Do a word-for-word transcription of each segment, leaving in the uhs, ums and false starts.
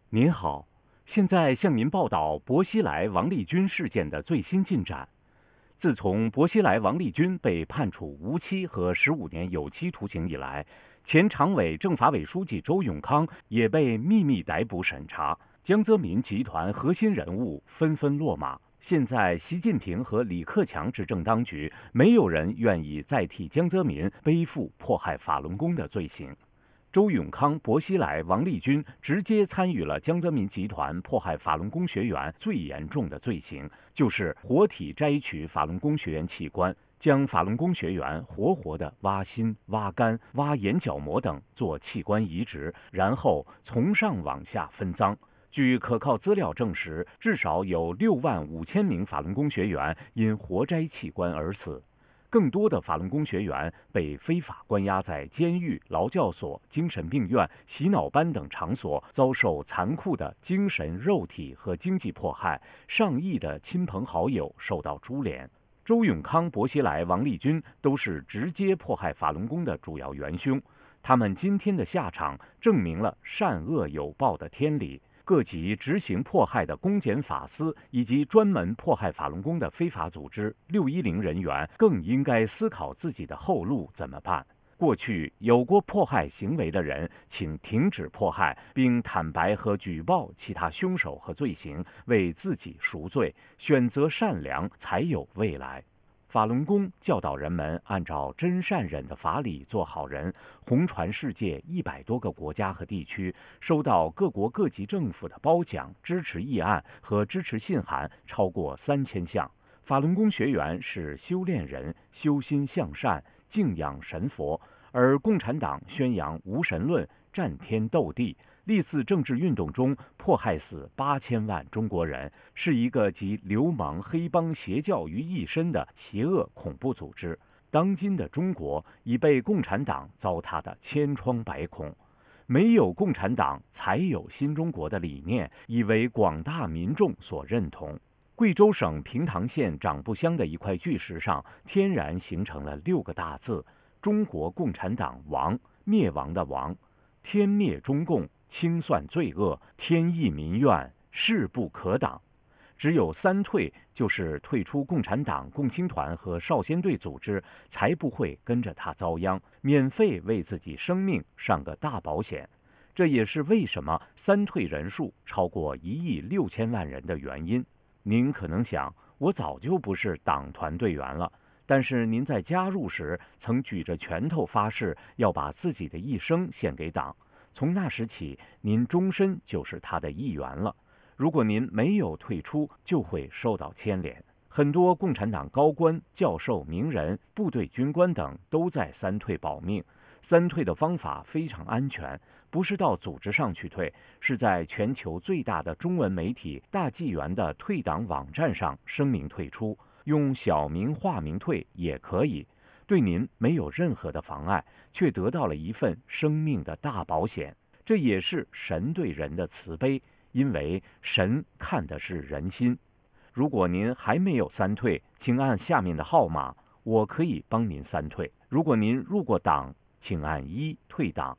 您好，现在向您报道薄熙来王立军事件的最新进展。自从薄熙来王立军被判处无期和十五年有期徒刑以来，前常委政法委书记周永康也被秘密逮捕审查，江泽民集团核心人物纷纷落马。现在，习近平和李克强执政当局，没有人愿意再替江泽民背负迫害法轮功的罪行。周永康、薄熙来、王立军直接参与了江泽民集团迫害法轮功学员最严重的罪行，就是活体摘取法轮功学员器官，将法轮功学员活活的挖心、挖肝、挖眼角膜等做器官移植，然后从上往下分赃。据可靠资料证实，至少有六万五千名法轮功学员因活摘器官而死。更多的法轮功学员被非法关押在监狱、劳教所、精神病院、洗脑班等场所，遭受残酷的精神、肉体和经济迫害，上亿的亲朋好友受到株连。周永康、薄熙来、王立军都是直接迫害法轮功的主要元凶，他们今天的下场证明了善恶有报的天理。各级执行迫害的公检法司以及专门迫害法轮功的非法组织六一零人员更应该思考自己的后路怎么办。过去有过迫害行为的人，请停止迫害，并坦白和举报其他凶手和罪行，为自己赎罪，选择善良，才有未来。法轮功教导人们按照真善忍的法理做好人，红传世界一百多个国家和地区，收到各国各级政府的褒奖、支持议案和支持信函超过三千项。法轮功学员是修炼人，修心向善，敬仰神佛，而共产党宣扬无神论，战天斗地，历次政治运动中迫害死八千万中国人，是一个集流氓、黑帮、邪教于一身的邪恶恐怖组织。当今的中国已被共产党糟蹋得千疮百孔，没有共产党，才有新中国的理念，已为广大民众所认同。贵州省平塘县长布乡的一块巨石上，天然形成了六个大字：中国共产党亡，灭亡的亡。天灭中共，清算罪恶，天意民怨，势不可挡。只有三退，就是退出共产党、共青团和少先队组织，才不会跟着他遭殃，免费为自己生命上个大保险。这也是为什么三退人数超过一亿六千万人的原因。您可能想，我早就不是党团队员了，但是您在加入时曾举着拳头发誓要把自己的一生献给党，从那时起，您终身就是他的一员了。如果您没有退出，就会受到牵连。很多共产党高官、教授、名人、部队军官等都在三退保命。三退的方法非常安全，不是到组织上去退，是在全球最大的中文媒体大纪元的退党网站上声明退出，用小名化名退也可以，对您没有任何的妨碍，却得到了一份生命的大保险。这也是神对人的慈悲，因为神看的是人心。如果您还没有三退，请按下面的号码，我可以帮您三退。如果您入过党，请按一退党。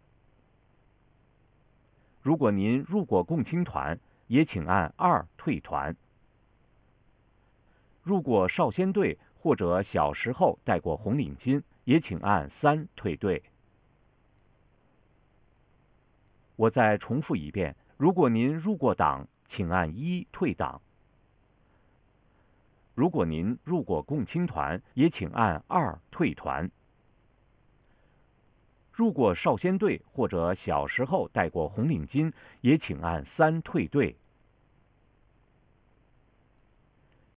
如果您入过共青团，也请按二退团。入过少先队或者小时候戴过红领巾，也请按三退队。我再重复一遍，如果您入过党，请按一退党。如果您入过共青团，也请按二退团。入过少先队或者小时候戴过红领巾，也请按三退队。